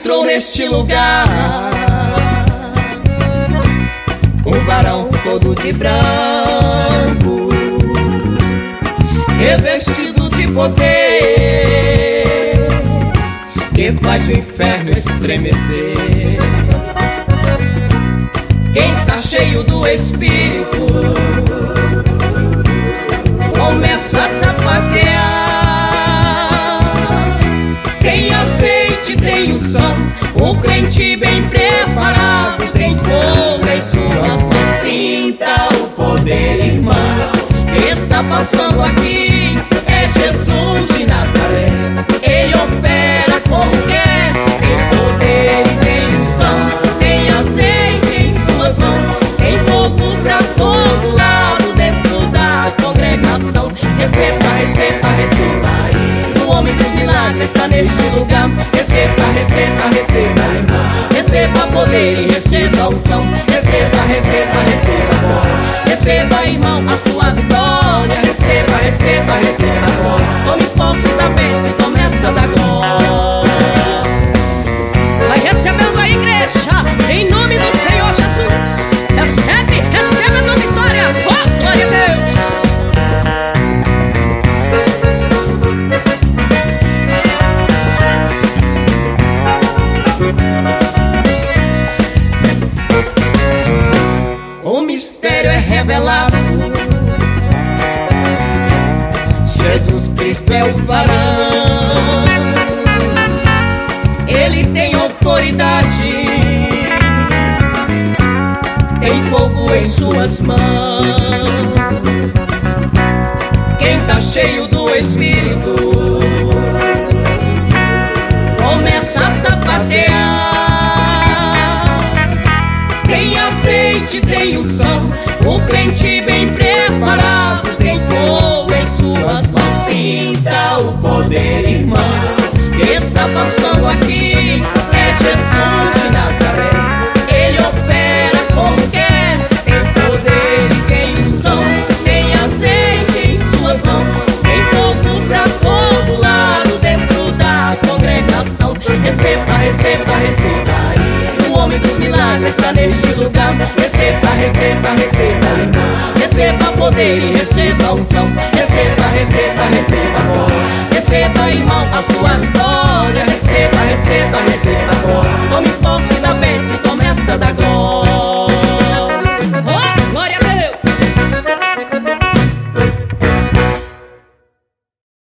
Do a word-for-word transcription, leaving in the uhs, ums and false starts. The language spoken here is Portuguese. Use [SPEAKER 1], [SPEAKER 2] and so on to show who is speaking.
[SPEAKER 1] entrou neste lugar um varão todo de branco, revestido de poder, que faz o inferno estremecer. Quem está cheio do Espírito começa a sapatear. Tem azeite, tem unção, o crente bem preparado, tem fogo em suas mãos. Sinta o poder, irmão, que está passando aqui. É Jesus de Nazaré, ele opera como quer. Tem poder e tem unção, tem azeite em suas mãos, tem fogo pra todo lado dentro da congregação. Receba, receba, receba aí. O homem dos milagres está neste lugar. Receba, receba, receba, irmão. Receba poder e receba unção. Receba, receba, receba agora. Receba, irmão, a sua vitória. Receba, receba, receba agora. Tome posse da bênção e começa da glória.
[SPEAKER 2] Vai recebendo a igreja, em nome do Senhor Jesus. Recebe, recebe a tua vitória. Oh, glória a Deus.
[SPEAKER 1] O mistério é revelado. Jesus Cristo é o varão. Ele tem autoridade, tem fogo em suas mãos. Quem tá cheio do Espírito começa a sapatear. Tem azeite, tem unção, o crente bem preparado, tem fogo em suas mãos. Sinta o poder, irmão, que está passando aqui. É Jesus de Nazaré, ele opera como quer. Tem poder e tem unção, tem azeite em suas mãos, tem fogo pra todo lado dentro da congregação. Receba, receba, receba aí. O homem dos milagres está neste lugar. Receba, receba, receba, irmão. Receba poder e receba unção. Receba, receba, receba agora. Receba, irmão, a sua vitória. Receba, receba, receba agora.